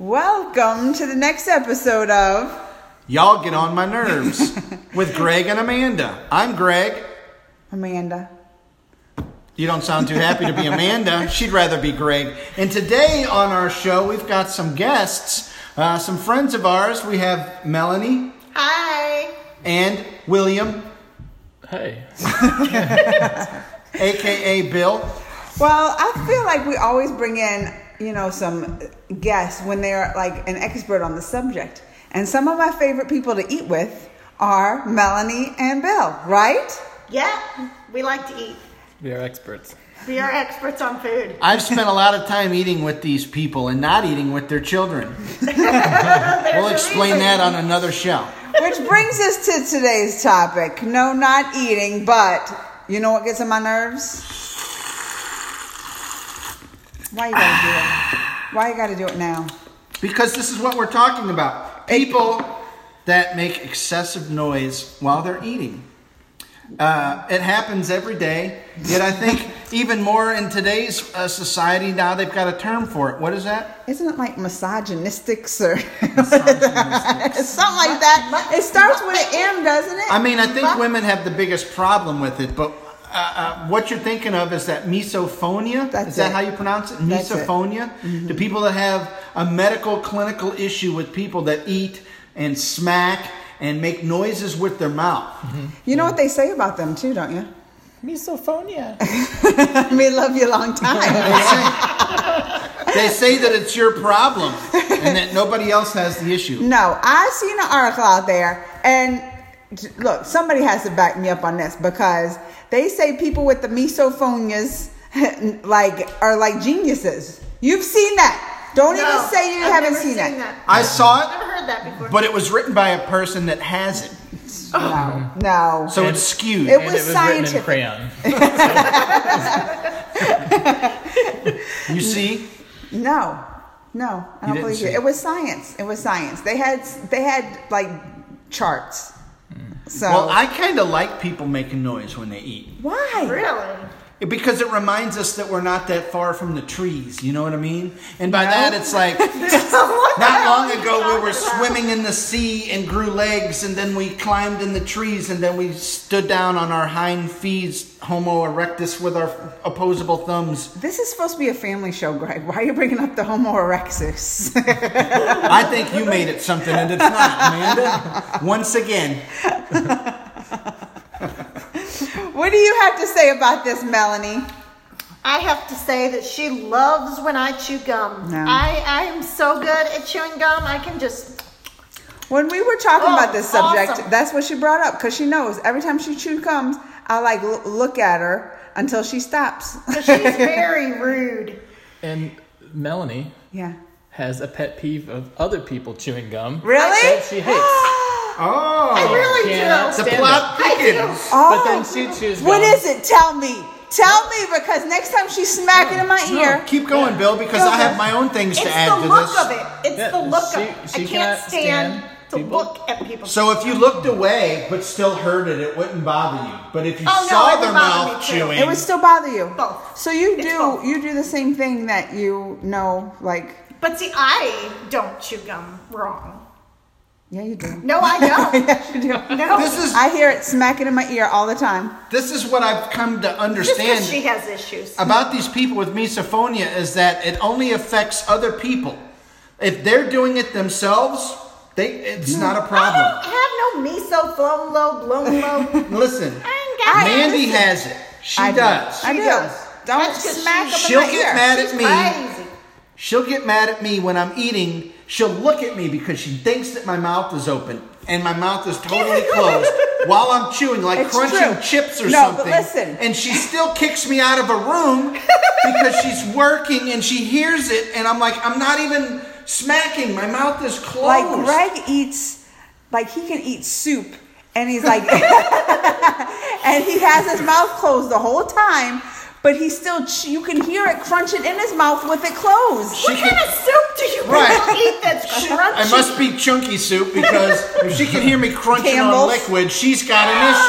Welcome to the next episode of Y'all Get On My Nerves with Greg and Amanda. I'm Greg. Amanda. You don't sound too happy to be Amanda. She'd rather be Greg. And today on our show, we've got some guests, some friends of ours. We have Melanie. Hi. And William. Hey. A.K.A. Bill. Well, I feel like we always bring in, some guests when they're like an expert on the subject. And some of my favorite people to eat with are Melanie and Bill, right? Yeah, we like to eat. We are experts. We are experts on food. I've spent a lot of time eating with these people and not eating with their children. We'll explain that on another show. Which brings us to today's topic. No, not eating, but you know what gets on my nerves? Why you gotta do it? Why you gotta do it now? Because this is what we're talking about. People that make excessive noise while they're eating. It happens every day. Yet I think even more in today's society now they've got a term for it. What is that? Isn't it like misogynistics or something like that? It starts with an M, doesn't it? I mean, I think women have the biggest problem with it, but what you're thinking of is that misophonia. Is that how you pronounce it? Misophonia? Mm-hmm. To people that have a medical clinical issue with people that eat and smack and make noises with their mouth. Mm-hmm. You know what they say about them too, don't you? Misophonia. We love you a long time. They say that it's your problem and that nobody else has the issue. No, I've seen an article out there, and look, somebody has to back me up on this, because they say people with the misophonias are like geniuses. You've seen that. Don't even say you haven't seen that. I saw it. I've never heard that before. But it was written by a person that has it. No. So it's skewed. It was scientific. Written in crayon. You see? No, I don't believe you. It was science. They had like charts. So Well, I kind of like people making noise when they eat. Why? Really? Because it reminds us that we're not that far from the trees, you know what I mean? And by that, it's like, not long ago we were swimming in the sea and grew legs, and then we climbed in the trees, and then we stood down on our hind feet, Homo erectus, with our opposable thumbs. This is supposed to be a family show, Greg. Why are you bringing up the Homo erectus? I think you made it something, and it's not, Amanda. Once again. What do you have to say about this, Melanie? I have to say that she loves when I chew gum. No. I am so good at chewing gum. I can just... When we were talking about this subject, awesome. That's what she brought up, because she knows every time she chews gums, I look at her until she stops. She's very rude. And Melanie has a pet peeve of other people chewing gum. Really? That she hates. Oh. I really Can't do. The stand plot it. thickens. But then she chews gum. What is it? Tell me, because next time she's smacking in my ear. No, keep going, Bill, because I have my own things to add to It's the look this. of it. It's the look of it. she I can't cannot stand to people. look at people. So if you looked away but still heard it, it wouldn't bother you. But if you Oh, no, saw it would their bother mouth me too. chewing, It would still bother you. Both. So you It's both. do the same thing that like. But see, I don't chew gum wrong. Yeah, you do. No, I don't. Yes, you do. No. I hear it smacking in my ear all the time. this is what I've come to Just understand because she has issues. about these people with misophonia is that it only affects other people. If they're doing it themselves, it's not a problem. I don't have no miso flown low, blown low. Listen, I ain't got Mandy it. has it. She I do. does. I do. does. Don't That's 'cause smack up in She'll my get ear. mad at She's me. crazy. She'll get mad at me when I'm eating. She'll look at me because she thinks that my mouth is open and my mouth is totally closed while I'm chewing, like It's crunching true. chips or No, but something. listen. And she still kicks me out of a room because she's working and she hears it, and I'm like, I'm not even smacking. My mouth is closed. Like Greg eats, like he can eat soup, and he's like, and he has his mouth closed the whole time. But he still, you can hear it crunching in his mouth with it closed. What kind of soup do you Right. eat that's crunchy? It must be chunky soup, because if she can hear me crunching on Campbell's. liquid, she's got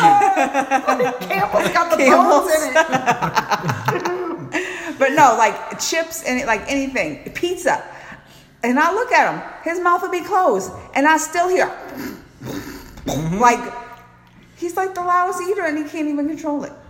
an issue. Campbell's got the Campbell's. bones in it. But no, like chips and like anything, pizza. And I look at him. His mouth will be closed. And I still hear, like, he's like the loudest eater and he can't even control it.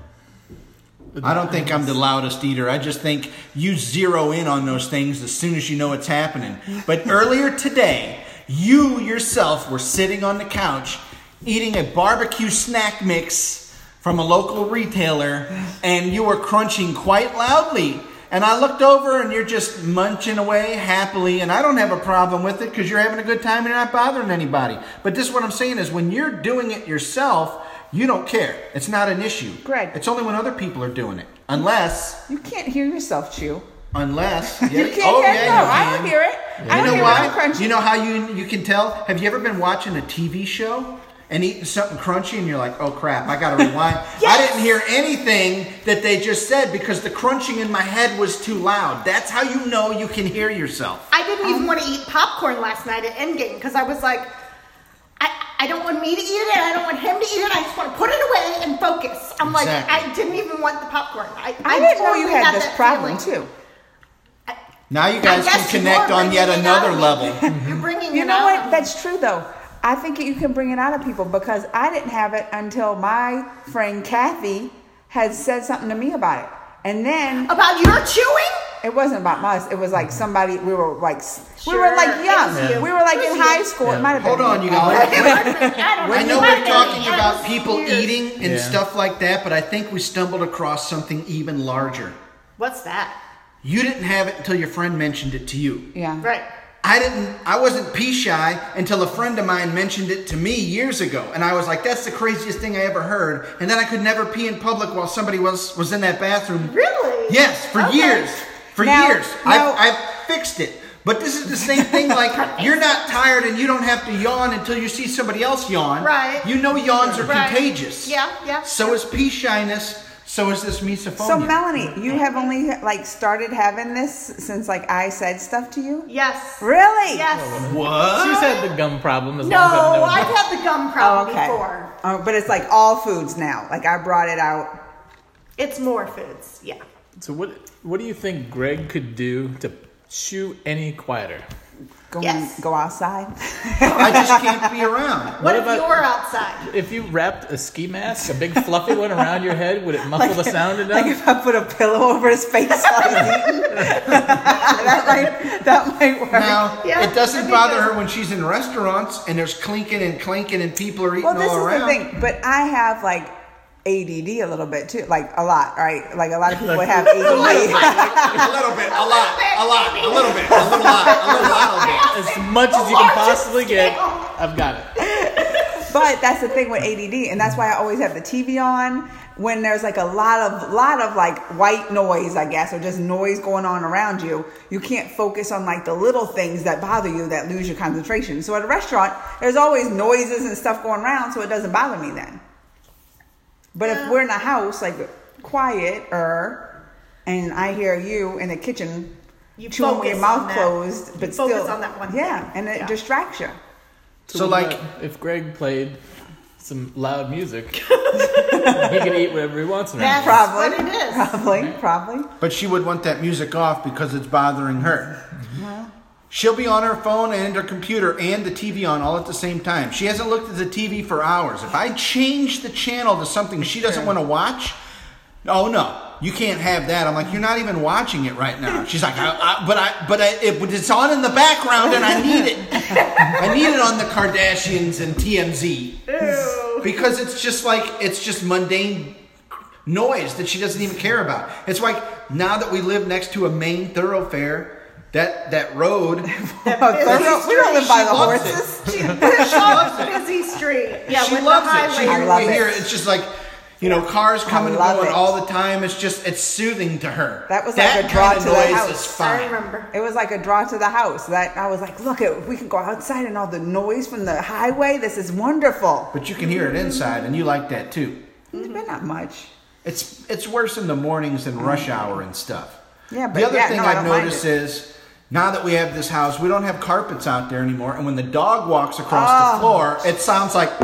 I don't think I'm the loudest eater. I just think you zero in on those things as soon as you know what's happening. But earlier today, you yourself were sitting on the couch eating a barbecue snack mix from a local retailer, and you were crunching quite loudly. And I looked over and you're just munching away happily, and I don't have a problem with it because you're having a good time and you're not bothering anybody. But this is what I'm saying is when you're doing it yourself, you don't care. It's not an issue. Greg. It's only when other people are doing it. Unless... You can't hear yourself chew. Unless... You can't hear it. No, I don't hear it. Yeah. I don't hear why? it crunchy. You know how you can tell? Have you ever been watching a TV show and eating something crunchy and you're like, oh crap, I gotta rewind? Yes. I didn't hear anything that they just said because the crunching in my head was too loud. That's how you know you can hear yourself. I didn't even want to eat popcorn last night at Endgame because I was like, I don't want me to eat it. I don't want him to eat it. I just want to put it away and focus. I'm like, I didn't even want the popcorn. I didn't know you had this problem too. Now you guys can connect on yet another level. You're bringing You it know out what? of me. That's true though. I think you can bring it out of people because I didn't have it until my friend Kathy had said something to me about it. And then About your chewing? it wasn't about us. It was like somebody we were like Sure, young. it was you. We were like It was in you. high school. Yeah. It might have been. Hold on, you guys. I know It might we're have talking been. about It was people weird. eating and Yeah. stuff like that, but I think we stumbled across something even larger. What's that? You didn't have it until your friend mentioned it to you. Yeah. Right. I wasn't pee shy until a friend of mine mentioned it to me years ago. And I was like, that's the craziest thing I ever heard. And then I could never pee in public while somebody was in that bathroom. Really? Yes, for Okay. years. For Now- years. now- I've fixed it. But this is the same thing, like, you're not tired and you don't have to yawn until you see somebody else yawn. Right. You know yawns are Right. contagious. Yeah, yeah. So is pee shyness. So is this misophonia. So Melanie, you have only like started having this since like I said stuff to you? Yes. Really? Yes. What? She's had the gum problem as No, long as I've known I've her. had the gum Oh, problem okay. before. But it's like all foods now. Like I brought it out. It's more foods. Yeah. So what do you think Greg could do to chew any quieter? Yes. Go outside. I just can't be around. What if about- you're outside? If you wrapped a ski mask, a big fluffy one around your head, would it muffle the sound enough? Like if I put a pillow over his face while he's eating. that might work. Now, Yeah, it doesn't that'd be bother good. her when she's in restaurants and there's clinking and clanking and people are eating Well, this all is around. the thing. But I have like ADD a little bit too. Like a lot, right? Like a lot of people have ADD. a little bit, a lot, a lot, a little bit, a little lot, a little lot. As much as you can possibly get, I've got it. But that's the thing with ADD, and that's why I always have the TV on when there's like a lot of like white noise, I guess, or just noise going on around you. You can't focus on like the little things that bother you that lose your concentration. So at a restaurant, there's always noises and stuff going around, so it doesn't bother me then. But if we're in a house like quieter, and I hear you in the kitchen You chewing with your focus on mouth that. closed, You but focus still, on that one yeah, thing. and it Yeah. distracts you. So like, if Greg played some loud music, he can eat whatever he wants around That's here. Probably. what it is. Probably. but she would want that music off because it's bothering her. She'll be on her phone and her computer and the TV on all at the same time. She hasn't looked at the TV for hours. If I change the channel to something she doesn't want to watch, oh no, you can't have that. I'm like, you're not even watching it right now. She's like, it's on in the background and I need it. I need it on the Kardashians and TMZ. Ew. Because it's just mundane noise that she doesn't even care about. It's like now that we live next to a main thoroughfare, that road. We don't live by the loves horses. She loves a busy street. Yeah, She with loves the it. She highway. I love hear it. it's just like, cars coming and love going it. all the time. It's soothing to her. That was like a draw kind of to the noise house. is I fine. remember. It was like a draw to the house. That I was like, look, we can go outside and all the noise from the highway. This is wonderful. But you can hear it inside, and you like that too. But not much. It's worse in the mornings and rush hour and stuff. Yeah, but The other thing I I've don't mind noticed it. is now that we have this house, we don't have carpets out there anymore, and when the dog walks across the floor, it sounds like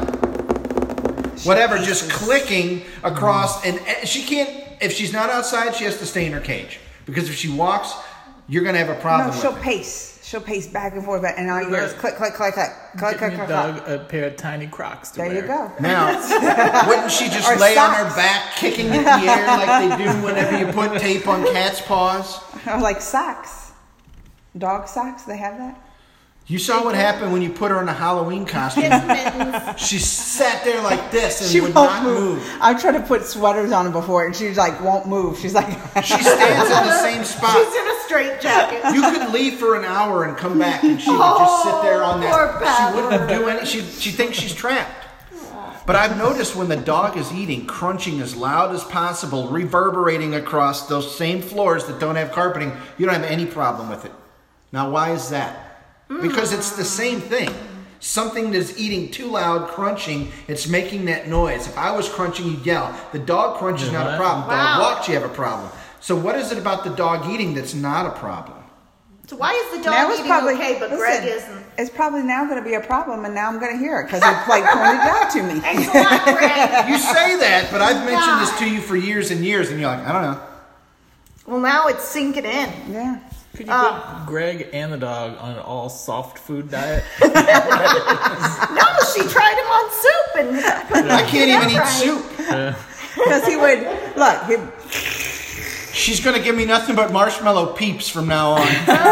whatever, just clicking across. And she can't, if she's not outside, she has to stay in her cage. Because if she walks, you're going to have a problem No, with she'll it. pace. she'll pace back and forth, and all you hear is click, click, click, click, click, click, click. Dog a pair of tiny Crocs to wear. There you go. Now, wouldn't she just lay on her back, kicking in the air like they do whenever you put tape on cats' paws? Or like socks. Dog socks, they have that? You saw what happened when you put her in a Halloween costume. She sat there like this and would not move. I've tried to put sweaters on her before, and she like won't move. She's like she stands in the same spot. She's in a straight jacket. You could leave for an hour and come back, and she would just sit there on that. She wouldn't do any. She thinks she's trapped. But I've noticed when the dog is eating, crunching as loud as possible, reverberating across those same floors that don't have carpeting, you don't have any problem with it. Now, why is that? Because it's the same thing. Something that's eating too loud, crunching, it's making that noise. If I was crunching, you'd yell. The dog crunch is not a problem. Dog walks, you have a problem. So what is it about the dog eating that's not a problem? So why is the dog eating okay, but Greg isn't? It's probably now going to be a problem, and now I'm going to hear it because it's like pointed out to me. Thanks a lot, Greg. You say that, but I've mentioned this to you for years and years, and you're like, I don't know. Well, now it's sinking in. Yeah. Could you put Greg and the dog on an all soft food diet? No, she tried him on soup, and I can't even eat soup. Because he would look. She's going to give me nothing but marshmallow peeps from now on.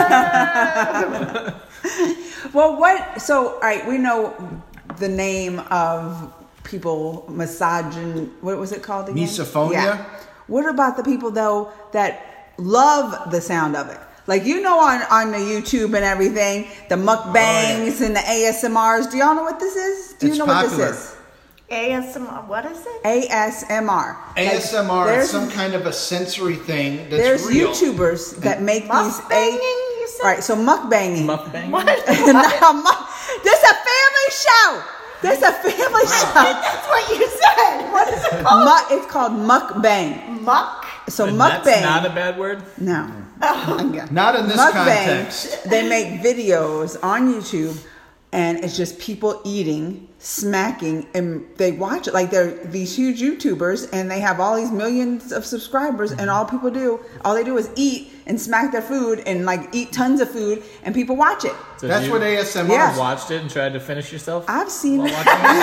Well, what? So, all right, we know the name of people massaging. What was it called again? Misophonia. Yeah. What about the people though that love the sound of it? Like, you know, on the YouTube and everything, the mukbangs and the ASMRs. Do y'all know what this is? Do you know popular. What this is? ASMR, what is it? ASMR. ASMR is some kind of a sensory thing that's there's real. There's YouTubers that make these. You said? All right, so mukbanging. Mukbanging? What? This a family show. This a family show. That's what you said. What is it called? It's called mukbang. Muck? So and mukbang. That's not a bad word? No. Not in this context. They make videos on YouTube, and it's just people eating, smacking, and they watch it. Like, they're these huge YouTubers, and they have all these millions of subscribers, and all they do is eat and smack their food and like eat tons of food, and people watch it. So that's what ASMR is. Watched it and tried to finish yourself? I've seen it.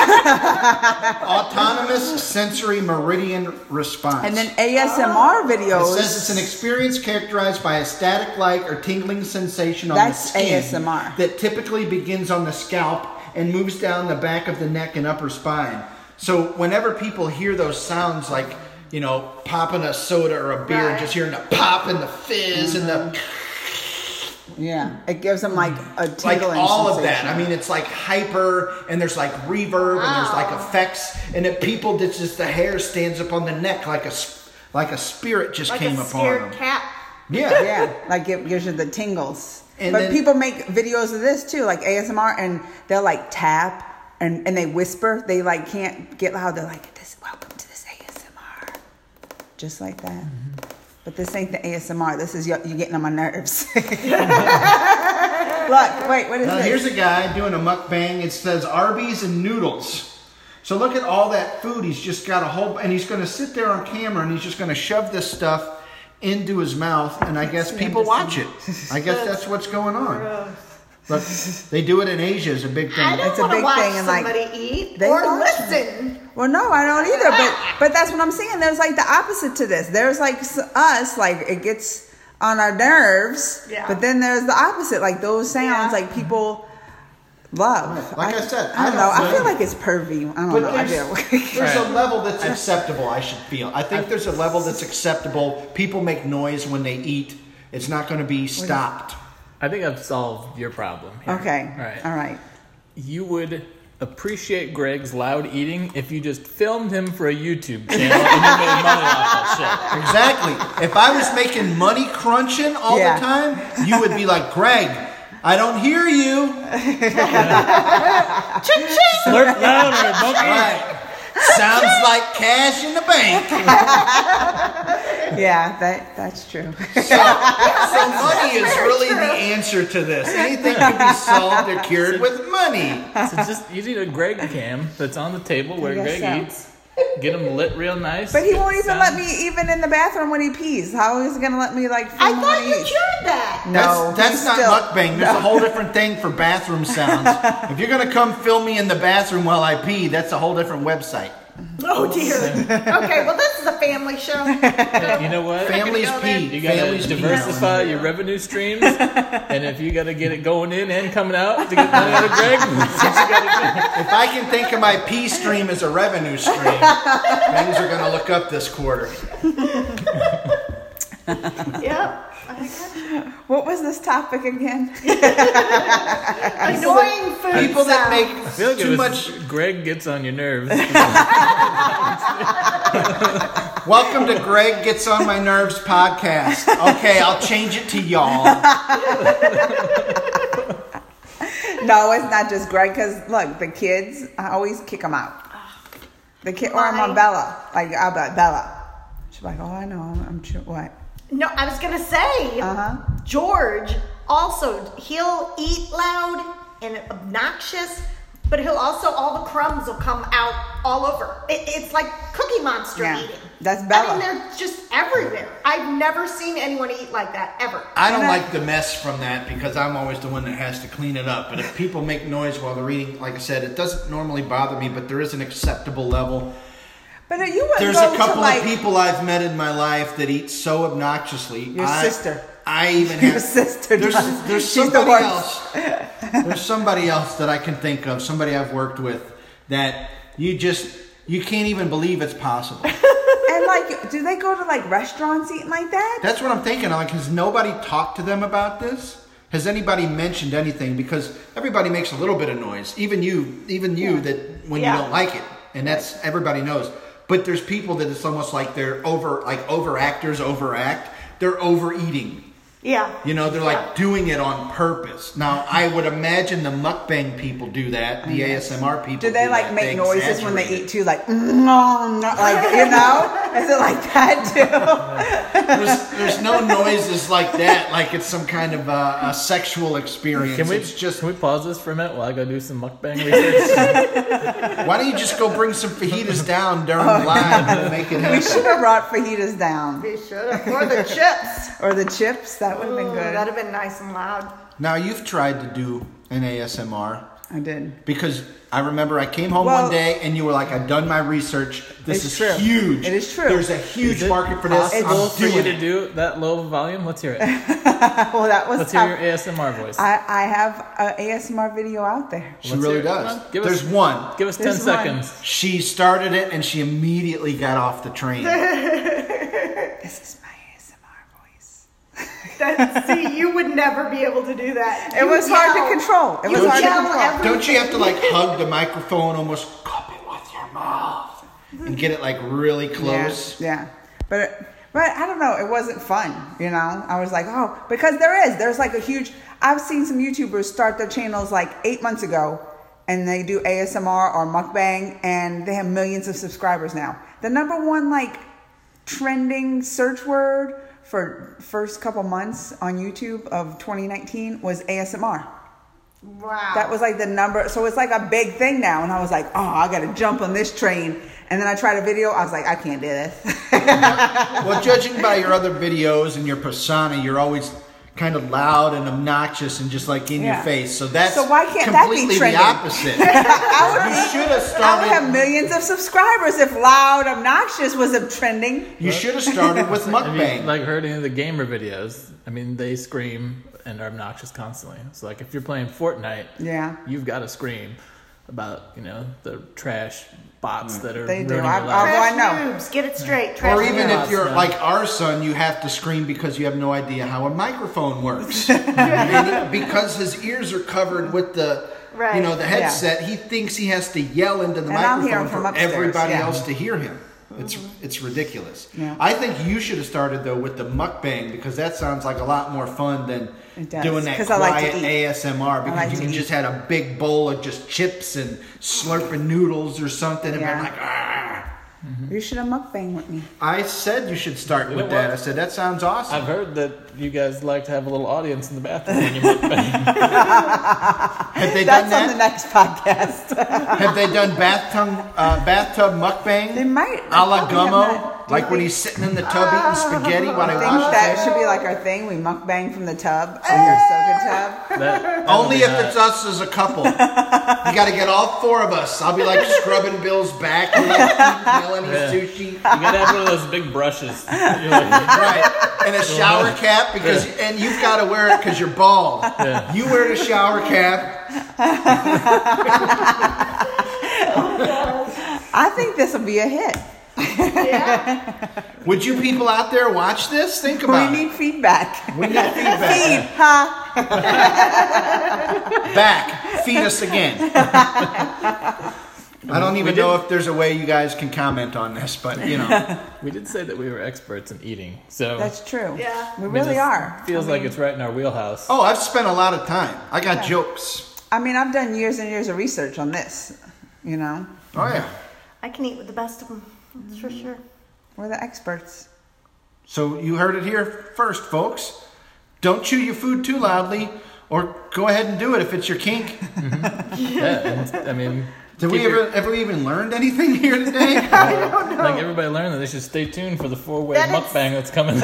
Autonomous sensory meridian response. And then ASMR videos. It says it's an experience characterized by a static-like or tingling sensation on the skin. That's ASMR. That typically begins on the scalp and moves down the back of the neck and upper spine. So whenever people hear those sounds, like, you know, popping a soda or a beer, and just hearing the pop and the fizz and the... Yeah, it gives them like a tingling like all sensation. of that. I mean, it's like hyper, and there's like reverb, and there's like effects, and if people, that's just the hair stands up on the neck like a spirit just came upon them. Like a scared cat. Yeah, yeah, like it gives you the tingles. And but then, people make videos of this too, like ASMR, and they'll like tap and they whisper. They like can't get loud. They're like, "This, welcome to this ASMR," just like that. Mm-hmm. But this ain't the ASMR. This is you getting on my nerves. Look, wait, what is this? Here's a guy doing a mukbang. It says Arby's and noodles. So look at all that food. He's just got a whole, and he's going to sit there on camera, and he's just going to shove this stuff into his mouth, and I guess people watch it. I guess that's what's going on. But they do it in Asia. It's a big thing. I don't want to watch somebody eat or listen. Well, no, I don't either. But that's what I'm saying. There's like the opposite to this. There's like us, like it gets on our nerves. Yeah. But then there's the opposite, like those sounds, like people love. Like I said, I don't know. I feel like it's pervy. I don't know. There's a level that's acceptable. I should feel. I think there's a level that's acceptable. People make noise when they eat. It's not going to be stopped. I think I've solved your problem here. Okay. All right. You would appreciate Greg's loud eating if you just filmed him for a YouTube channel and you made money off that shit. Exactly. If I was making money crunching all the time, you would be like, Greg, I don't hear you. Slurp louder, monkey. Right. Sounds like cash in the bank. Yeah, that's true. So money is really the answer to this. Anything can be solved or cured with money. So just using a Greg cam that's on the table where Greg eats. Get him lit real nice. But he won't even Sound- let me even in the bathroom when he pees. How is he gonna let me like? I film thought when he you eats? cured that. No, That's he's not still- mukbang. There's a whole different thing for bathroom sounds. If you're gonna come film me in the bathroom while I pee, that's a whole different website. Oh dear. Okay, well this is a family show. You know what? Families go there. pee. You gotta Families pee. diversify your revenue streams, and if you gotta get it going in and coming out to get money out of Greg, that's what you gotta If I can think of my pee stream as a revenue stream, things are gonna look up this quarter. Yep. What was this topic again? Annoying food People that sounds. make do. I feel like too it was much. Greg gets on your nerves. Welcome to Greg Gets on My Nerves podcast. Okay, I'll change it to y'all. No, it's not just Greg. Because look, the kids, I always kick them out. The kid, or I'm on Why? Bella. Like I'll be like, Bella. She's like, oh, I know. I'm sure. What? No, I was gonna say, George also, he'll eat loud and obnoxious, but he'll also, all the crumbs will come out all over. It's like Cookie Monster Yeah, eating. that's Bella. I mean, they're just everywhere. I've never seen anyone eat like that, ever. I don't like the mess from that because I'm always the one that has to clean it up. But if people make noise while they're eating, like I said, it doesn't normally bother me, but there is an acceptable level. But you wouldn't There's go a couple to like of people I've met in my life that eat so obnoxiously. Your sister. I even have Your sister There's does. She's the somebody worst. else. There's somebody else that I can think of. Somebody I've worked with that you can't even believe it's possible. And like, do they go to like restaurants eating like that? That's what I'm thinking. Like, has nobody talked to them about this? Has anybody mentioned anything? Because everybody makes a little bit of noise. Even you that when you don't like it, and that's everybody knows. But there's people that it's almost like they're overactors overact. They're overeating. Yeah. You know, they're like doing it on purpose. Now, I would imagine the mukbang people do that. The ASMR people Do they like that. make noises when they exaggerate eat too? Like, like you know? Is it like that too? There's no noises like that. Like it's some kind of a sexual experience. Can we pause this for a minute while I go do some mukbang research? Why don't you just go bring some fajitas down during live and make it We happen? should have brought fajitas down. We should have. Or the chips. Or the chips. That would have been Ooh, good. that'd have been nice and loud. Now you've tried to do an ASMR I did. because I remember I came home Well, one day and you were like, "I've done my research. This It's is true. huge. It is true. There's a huge Is it market for this. possible I'm for you doing to it." do that low volume? Let's hear it. Well, that was Let's tough. hear your ASMR voice. I have an ASMR video out there. She Let's really hear it. does. Come on, give There's us- one. Give us 10 There's one. seconds. She started it and she immediately got off the train. This is my ASMR voice. See, you would never be able to do that. It was hard to control. It was You hard to yell control. every- Don't you have to like hug the microphone, almost cup it with your mouth, and get it like really close? Yeah. But I don't know. It wasn't fun. You know, I was like, oh, because there's like a huge. I've seen some YouTubers start their channels like 8 months ago, and they do ASMR or mukbang, and they have millions of subscribers now. The number one like trending search word for first couple months on YouTube of 2019 was ASMR. Wow. That was like the number. So it's like a big thing now. And I was like, oh, I got to jump on this train. And then I tried a video. I was like, I can't do this. Well, judging by your other videos and your persona, you're always kind of loud and obnoxious and just like in your face. So that's So why can't that be completely the trending? opposite. You should have I would started. have millions of subscribers if loud, obnoxious was a trending. You should have started with Have you mukbang. like heard any of the gamer videos? I mean, they scream and are obnoxious constantly. So like if you're playing Fortnite, Yeah. you've got to scream about the trash bots that are They do. ruining I- your I- life. Trash I know. noobs. Get it straight. Trash Or even noobs. if you're Yeah. like our son, you have to scream because you have no idea how a microphone works. And because his ears are covered with the Right. the headset, he thinks he has to yell into the And I'll hear microphone him from for upstairs, everybody yeah. else to hear him. It's ridiculous. Yeah. I think you should have started though with the mukbang because that sounds like a lot more fun than It does, doing that 'cause I like to quiet eat. ASMR because like you to can eat. just have a big bowl of just chips and slurping noodles or something and Yeah. be like, ah. You should have mukbang with me. I said you should start You with know that. what? I said, that sounds awesome. I've heard that you guys like to have a little audience in the bathroom when you mukbang. Have they done That's on the that? next podcast. Have they done bathtub mukbang? They might. A la Probably have Gummo? not. Do Like you when think- he's sitting in the tub eating spaghetti while he I think washes that his should be like our thing. We mukbang from the tub or your soda tub. That Only would be if it's hot. us as a couple. You got to get all four of us. I'll be like scrubbing Bill's back, and like Melanie's sushi. You gotta have one of those big brushes. You're like, Right, and a shower cap because, and you've got to wear it because you're bald. Yeah. You wear the shower cap. I think this will be a hit. Yeah. Would you people out there watch this? Think about We it. need feedback. We need feedback. Feed, huh? Back, feed us again. I don't even know if there's a way you guys can comment on this, but you know. we did say that we were experts in eating, so That's true. Yeah. We I mean, really this are. Feels like it's right in our wheelhouse. Oh, I've spent a lot of time. I got jokes. I mean, I've done years and years of research on this. You know, Oh yeah. I can eat with the best of them. That's for sure. we're the experts. So you heard it here first, folks. Don't chew your food too loudly, or go ahead and do it if it's your kink. Yeah, and, I mean, Did we keep your- ever even learned anything here today? like everybody learned that they should stay tuned for the 4-way That is- mukbang that's coming.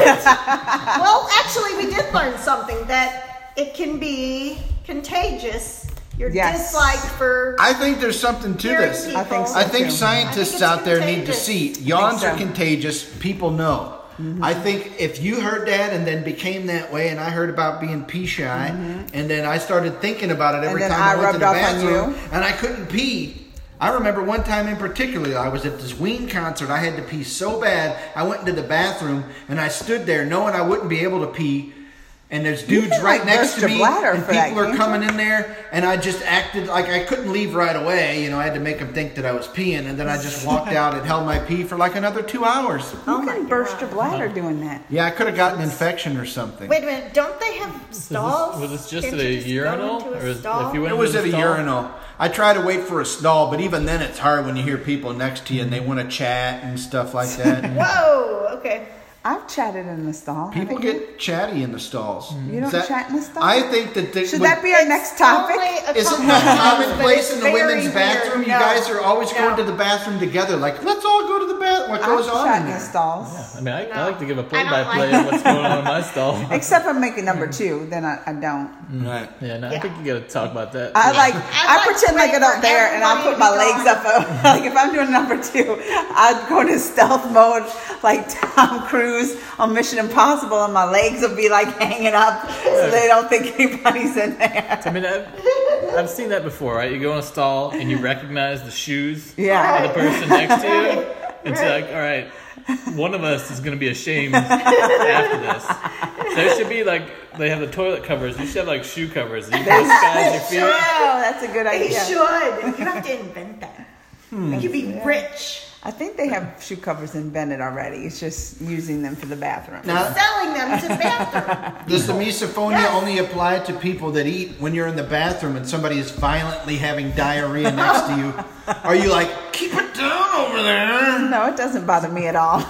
Well, actually, we did learn something that it can be contagious. Your Yes. dislike for I think there's something to hearing this. people. I think so. I think too. scientists I think it's out there need to contagious. see yawns so. are contagious. People know. I think if you heard that and then became that way, and I heard about being pee shy, and then I started thinking about it every then time I I went to the rubbed off on bathroom, you. and I couldn't pee. I remember one time in particular, I was at this Ween concert. I had to pee so bad, I went into the bathroom and I stood there knowing I wouldn't be able to pee. And there's dudes can, right like, next burst to your me, bladder and for that, people are can't coming you? in there, and I just acted like I couldn't leave right away. You know, I had to make them think that I was peeing, and then I just walked out and held my pee for like another 2 hours. You can burst your bladder doing that. Yeah, I could have gotten an infection or something. Wait a minute, don't they have stalls? Was this just Can't at a you just go urinal? into a Or is- stall? if you went It was into at the a stall? urinal. I try to wait for a stall, but even then it's hard when you hear people next to you and they want to chat and stuff like that. Whoa, okay. I've chatted in the stall. People haven't you? get chatty in the stalls. You don't Is that- chat in the stall? I think that Should that be our next topic? Only a Isn't couple that times, commonplace but in the it's women's very bathroom? weird. You No. guys are always No. going to the bathroom together. Like, let's all go to the bathroom. What goes I've on shat in in the there? stalls. I mean, I like to give a I don't play-by-play like of what's going on in my stall. Except I'm making number 2, then I don't. Right. Yeah, no, I Yeah. think you got to talk about that. I too. like I I like pretend like I wait don't for there and I put my everybody to legs be up. Like if I'm doing number 2, I'd go to stealth mode like Tom Cruise on Mission Impossible, and my legs will be like hanging up so they don't think anybody's in there. I mean, I've seen that before, right? You go in a stall and you recognize the shoes Yeah. of the person next to you. It's like, all right, one of us is going to be ashamed after this. There should be like, they have the toilet covers. You should have like shoe covers. You can disguise your Oh, feet. that's a good They idea. should. You have to invent that. You could be rich. I think they have shoe covers invented already. It's just using them for the bathroom. Now, Selling them to the bathroom. does the misophonia Yes. only apply to people that eat when you're in the bathroom and somebody is violently having diarrhea next to you? Are you like, keep it down over there? No, it doesn't bother me at all.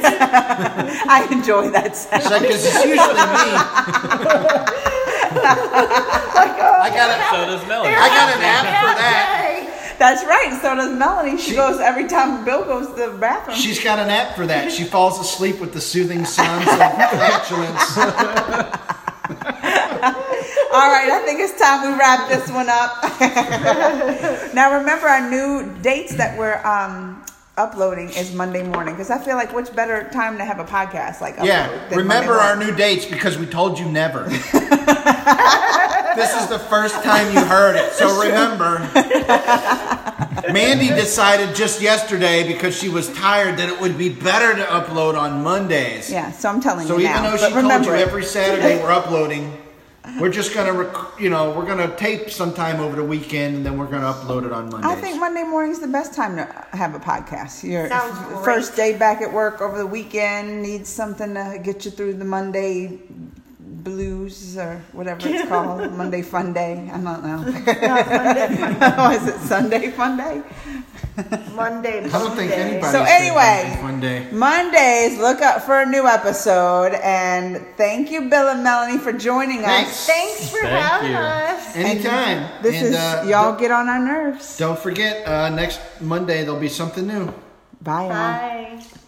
I enjoy that sound. Because it's usually me. I got So does Melanie. I got an app for that. That's right. So does Melanie. She goes every time Bill goes to the bathroom. She's got an app for that. She falls asleep with the soothing sounds of flatulence. All right, I think it's time we wrap this one up. Now, remember our new dates that we're uploading is Monday morning, because I feel like what's better time to have a podcast like upload Yeah, than remember Monday our morning. new dates because we told you never. This is the first time you heard it, so remember. Mandy decided just yesterday because she was tired that it would be better to upload on Mondays. Yeah, so I'm telling So you even now. though she But told remember you it. every Saturday we're uploading, we're just gonna, we're gonna tape sometime over the weekend and then we're gonna upload it on Mondays. I think Monday morning's the best time to have a podcast. Your Sounds great. first day back at work over the weekend, needs something to get you through the Monday blues or whatever it's called. Monday fun day. I don't know. Was it Sunday fun day? Monday. I don't think anybody. So anyway, one day. Mondays, look up for a new episode. And thank you, Bill and Melanie, for joining us. Thanks for Thank having you. us. Anytime. This is y'all get on our nerves. Don't forget, next Monday there'll be something new. Bye, y'all. Bye.